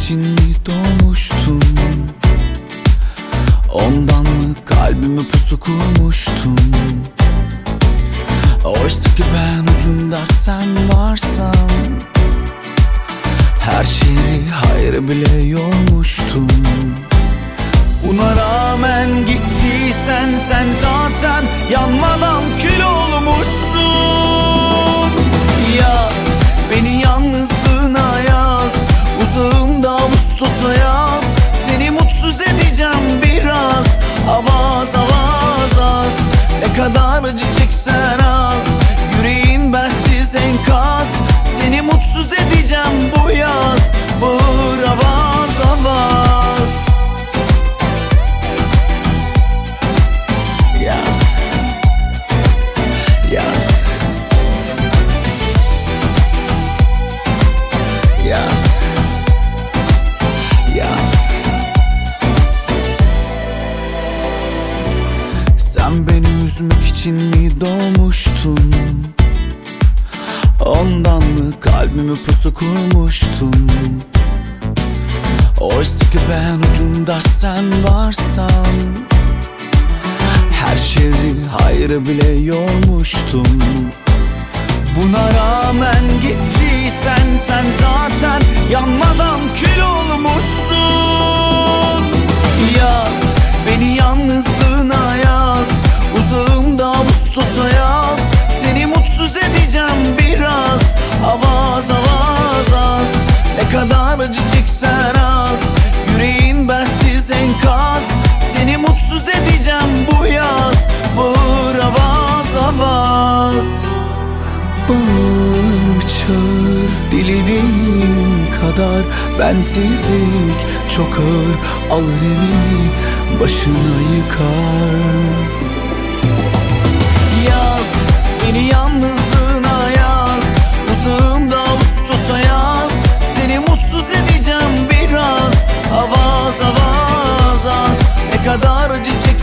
için mi doğmuştum? Ondan mı kalbimi pusu kurmuştum? Oysa ki ben ucunda sen varsan, her şeyi hayır bile yormuştum. Buna rağmen gittiysen sen zaten yanmadan kül olmuşsun. Yaz, beni yalnızlığına yaz, uzağımda Ağustos'a yaz. Seni mutsuz edeceğim biraz, avaz avaz az. Ne kadar acı çeksen az, yüreğin bensiz enkaz. Seni mutsuz edeceğim bu yaz, bağır avaz avaz. Yaz, yaz, yaz, yaz. Sen beni üzmek için mi doğmuştun? Ondan mı kalbimi pusu kurmuştun? Oysa ki ben ucunda sen varsan, her şeyi hayrı bile yormuştum. Buna rağmen gittiysen sen zaten yanmadan kül olmuşsun. Yaz, beni yalnızlığına yaz, uzağımda Ağustos'a yaz. Seni mutsuz edeceğim biraz, avaz avaz az. Ne kadar acı çeksen az, yüreğin bensiz enkaz. Seni mutsuz edeceğim bu yaz, bağır avaz avaz. Bağır çağır dilediğin kadar, bensizlik çok ağır, alır evi başına yıkar. Yaz, beni yalnızlığına yaz, uzağımda Ağustos'a yaz. Seni mutsuz edeceğim biraz, avaz avaz az. Ne kadar acı çek